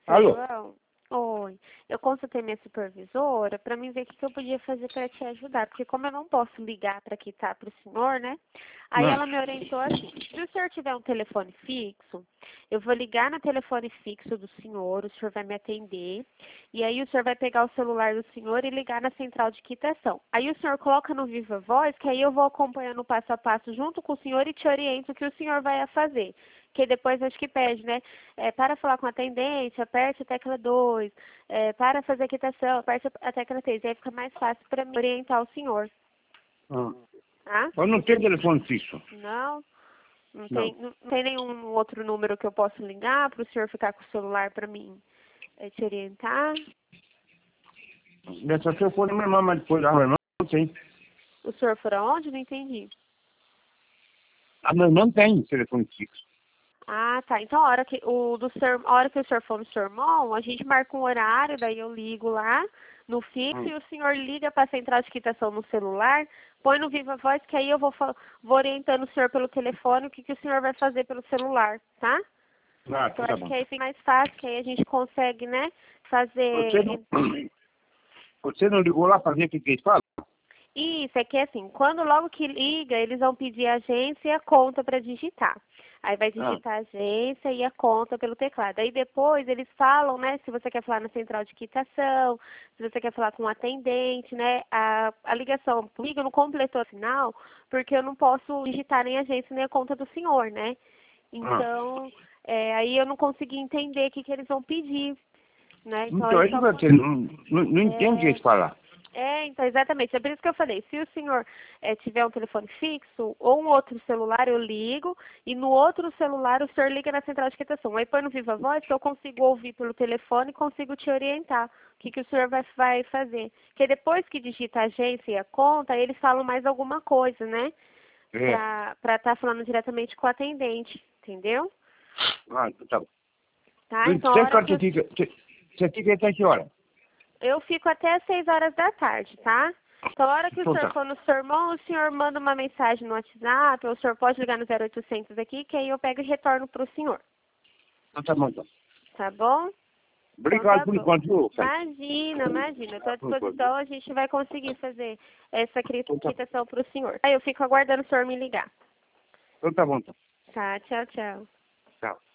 Alô? João, oi. Eu consultei minha supervisora para mim ver o que eu podia fazer para te ajudar, porque como eu não posso ligar para quitar para o senhor, né? Aí Não. ela me orientou assim, se o senhor tiver um telefone fixo, eu vou ligar no telefone fixo do senhor, o senhor vai me atender, e aí o senhor vai pegar o celular do senhor e ligar na central de quitação. Aí o senhor coloca no Viva Voz, que aí eu vou acompanhando o passo a passo junto com o senhor e te oriento o que o senhor vai a fazer. Que depois acho que pede, né? Para falar com o atendente, aperte a tecla 2. Para fazer a quitação, aperte a tecla 3. Aí fica mais fácil para mim orientar o senhor. Ah. Tá? Eu não tenho telefone fixo. Não? Não Não. tem, não tem nenhum outro número que eu possa ligar para o senhor ficar com o celular para mim te orientar? Dessa vez eu for na minha irmã, mas depois a minha irmã não tem. O senhor for aonde? Não entendi. A minha irmã tem telefone fixo. Ah, tá. Então, a hora que o senhor for no seu irmão, a gente marca um horário, daí eu ligo lá no fixo e o senhor liga para a central de quitação no celular, põe no Viva Voz, que aí eu vou orientando o senhor pelo telefone o que o senhor vai fazer pelo celular, tá? Ah, Eu tá acho bom. que aí fica mais fácil, que aí a gente consegue, né, Você fazer... não, você não ligou lá para ver o que eles falam? Isso, é que assim, quando logo que liga, eles vão pedir a agência e a conta para digitar. Aí vai Ah. digitar a agência e a conta pelo teclado. Aí depois eles falam, né, se você quer falar na central de quitação, se você quer falar com um atendente, né, a ligação liga não completou a final, porque eu não posso digitar nem a agência nem a conta do senhor, né? Ah. Então, aí eu não consegui entender o que eles vão pedir, né? Então Então, aí aí só você não entende o que eles falam. então, exatamente. É por isso que eu falei, se o senhor tiver um telefone fixo ou um outro celular, eu ligo, e no outro celular o senhor liga na central de quitação. Aí põe no Viva Voz que eu consigo ouvir pelo telefone e consigo te orientar o que o senhor vai fazer. Porque depois que digita a agência e a conta, eles falam mais alguma coisa, né? É. Pra estar falando diretamente com o atendente, entendeu? Ah, tá bom. Tá? Então, a Você hora que você fica até que hora? eu fico até às 6 horas da tarde, tá? Então, a hora que o Então senhor tá. for no seu irmão, o senhor manda uma mensagem no WhatsApp, ou o senhor pode ligar no 0800 aqui, que aí eu pego e retorno para o senhor. Então tá bom, então. Tá bom? Então Obrigado tá por bom. enquanto, viu, Sérgio? Imagina. Estou à Por enquanto. disposição, a gente vai conseguir fazer essa Então tá, quitação para o senhor. Aí eu fico aguardando o senhor me ligar. então tá bom, então. Tá, tchau, tchau. Tchau.